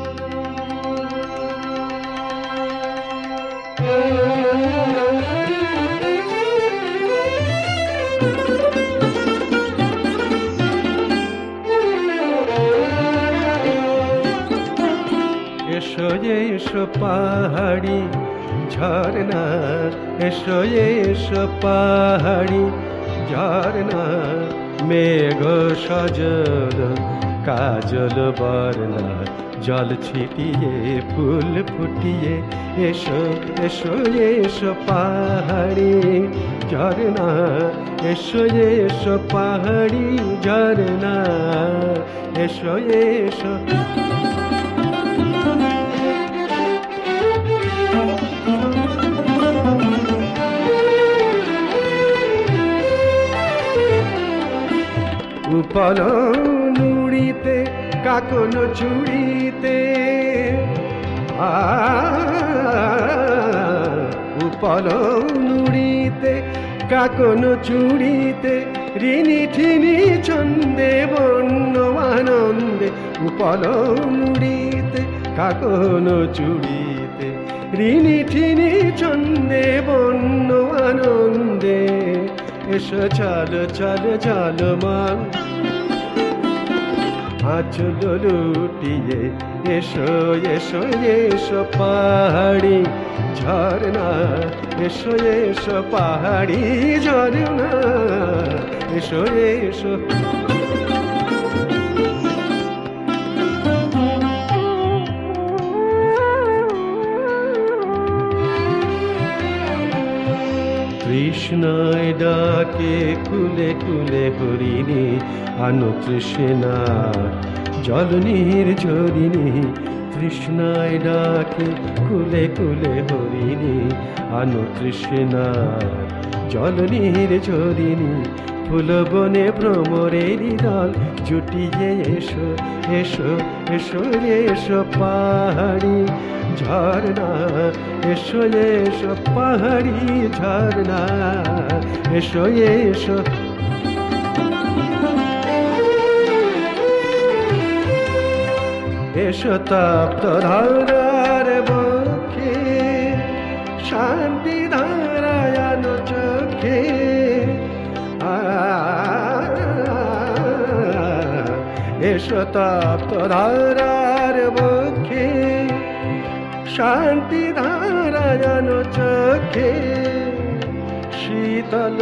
এসো এসো পাহাড়ি ঝরনা, এসো এসো পাহাড়ি ঝরনা, মেঘ সজল কাজল বর্ণা, জল ছিটিয়ে ফুল ফুটিয়ে এসো এসো এসো পাহাড়ি ঝরনা, এসো এসো পাহাড়ি ঝরনা, এসো এসো। উপল নুড়িতে কাকন চুড়িতে, উপল নুড়িতে কাকন চুড়িতে, ঋণী ঠিনি ছন্দে বন্য আনন্দে, উপল নুড়িতে কাকন চুড়িতে, ঋণী ঠিনি ছন্দে বন্য আনন্দে, এসো চলো চলো চলো মান আঁচল লুটিয়ে, এসো এসো এসো পাহাড়ি ঝরনা, এসো এসো পাহাড়ি ঝরনা, এসো এসো। কৃষ্ণায় ডাকে কুলে কুলে হরিণী, আনো তৃষ্ণা জল নির্ঝরিণী, তৃষ্ণায় ডাকে কুলে কুলে হরিণী, আনো তৃষ্ণা জল নির্ঝরিণী, ফুল বনে ভ্রমরের দল জুটিয়ে এসো এসো এসো এসো পাহাড়ি ঝরনা, এসো এসো পাহাড়ি ঝরনা, এসো এসো। এসো তপ্ত ধারার বক্ষে, শান্তি ধারায়ণ চোখে, এসো তপ্ত ধারার বক্ষে, শান্তি ধারায়ণ চোখে, শীতল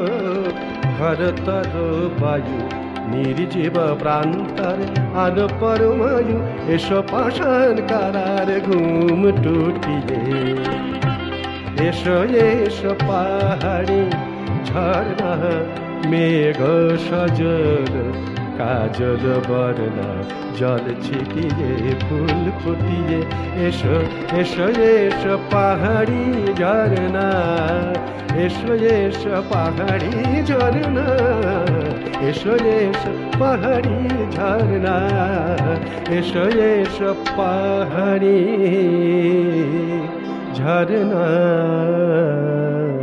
ভরতর বায়ু, নির্জীব প্রান্তর আলো পরমায়ু, এসো পাষাণ কারার ঘুম টুটিয়ে, এসো এসো পাহাড়ি ঝরনা, মেঘ সজল কাজল বর্ণা, জল ছিটিয়ে ফুল ফুটিয়ে, এসো এসো এসো পাহাড়ি ঝরনা, এসো এসো পাহাড়ি ঝরনা, এসো এসো পাহাড়ি ঝরনা, এসো এসো পাহাড়ি ঝরনা।